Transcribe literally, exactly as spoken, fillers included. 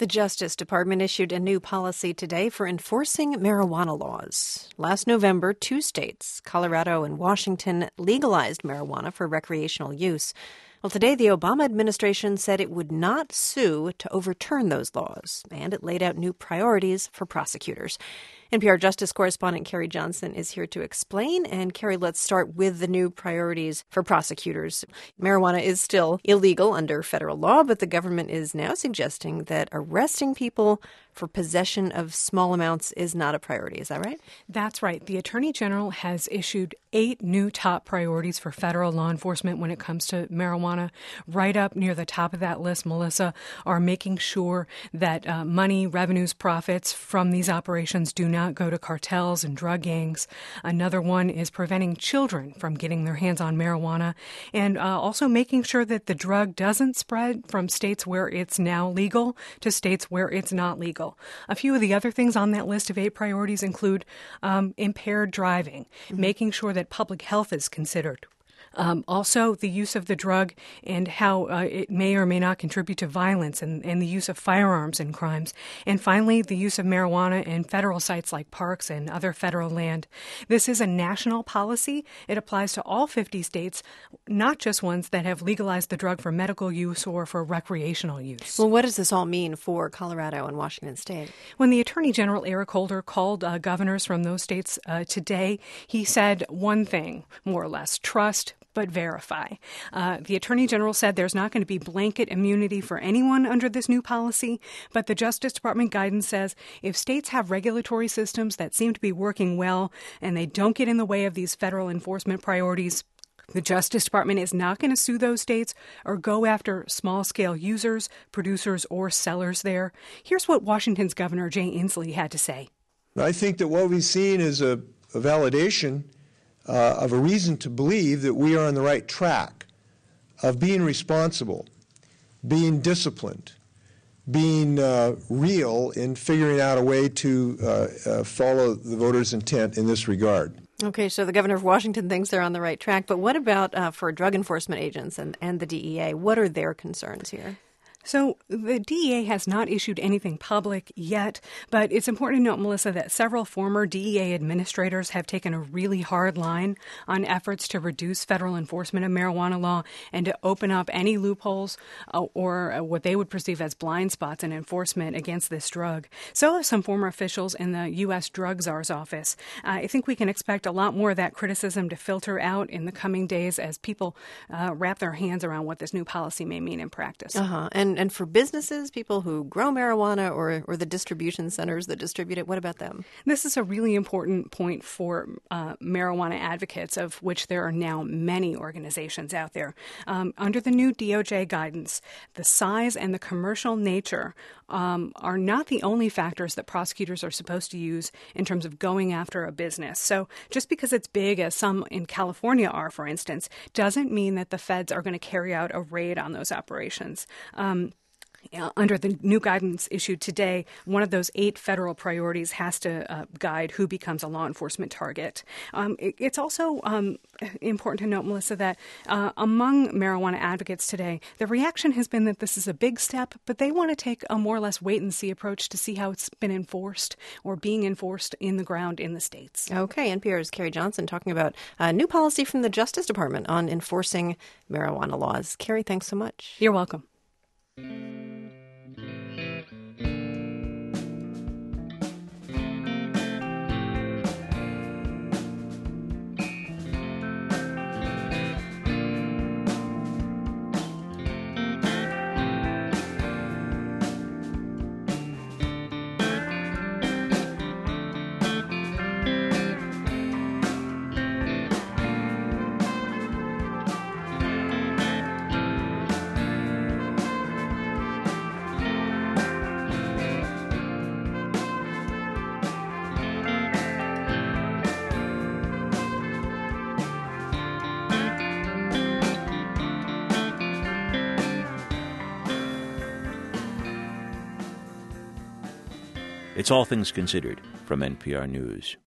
The Justice Department issued a new policy today for enforcing marijuana laws. Last November, two states, Colorado and Washington, legalized marijuana for recreational use. Well, today the Obama administration said it would not sue to overturn those laws, and it laid out new priorities for prosecutors. N P R Justice correspondent Carrie Johnson is here to explain. And Carrie, let's start with the new priorities for prosecutors. Marijuana is still illegal under federal law, but the government is now suggesting that arresting people for possession of small amounts is not a priority. Is that right? That's right. The Attorney General has issued eight new top priorities for federal law enforcement when it comes to marijuana. Right up near the top of that list, Melissa, are making sure that uh, money, revenues, profits from these operations do not go to cartels and drug gangs. Another one is preventing children from getting their hands on marijuana, and uh, also making sure that the drug doesn't spread from states where it's now legal to states where it's not legal. A few of the other things on that list of eight priorities include um, impaired driving, mm-hmm. making sure that public health is considered. Um, also, the use of the drug and how uh, it may or may not contribute to violence and, and the use of firearms in crimes. And finally, the use of marijuana in federal sites like parks and other federal land. This is a national policy. It applies to all fifty states, not just ones that have legalized the drug for medical use or for recreational use. Well, what does this all mean for Colorado and Washington State? When the Attorney General, Eric Holder, called uh, governors from those states uh, today, he said one thing, more or less: trust, but verify. Uh, the Attorney General said there's not going to be blanket immunity for anyone under this new policy, but the Justice Department guidance says if states have regulatory systems that seem to be working well and they don't get in the way of these federal enforcement priorities, the Justice Department is not going to sue those states or go after small-scale users, producers, or sellers there. Here's what Washington's Governor Jay Inslee had to say. I think that what we've seen is a, a validation Uh, of a reason to believe that we are on the right track of being responsible, being disciplined, being uh, real in figuring out a way to uh, uh, follow the voters' intent in this regard. Okay, so the governor of Washington thinks they're on the right track. But what about uh, for drug enforcement agents and, and the D E A? What are their concerns here? So the D E A has not issued anything public yet, but it's important to note, Melissa, that several former D E A administrators have taken a really hard line on efforts to reduce federal enforcement of marijuana law and to open up any loopholes uh, or uh, what they would perceive as blind spots in enforcement against this drug. So have some former officials in the U S Drug Czar's office. Uh, I think we can expect a lot more of that criticism to filter out in the coming days as people uh, wrap their hands around what this new policy may mean in practice. Uh-huh. And And for businesses, people who grow marijuana or, or the distribution centers that distribute it, what about them? This is a really important point for uh, marijuana advocates, of which there are now many organizations out there. Um, under the new D O J guidance, the size and the commercial nature um, are not the only factors that prosecutors are supposed to use in terms of going after a business. So just because it's big, as some in California are, for instance, doesn't mean that the feds are going to carry out a raid on those operations. Um, Uh, under the new guidance issued today, one of those eight federal priorities has to uh, guide who becomes a law enforcement target. Um, it, it's also um, important to note, Melissa, that uh, among marijuana advocates today, the reaction has been that this is a big step, but they want to take a more or less wait-and-see approach to see how it's been enforced or being enforced in the ground in the states. Okay, N P R's Carrie Johnson talking about a new policy from the Justice Department on enforcing marijuana laws. Carrie, thanks so much. You're welcome. It's All Things Considered from N P R News.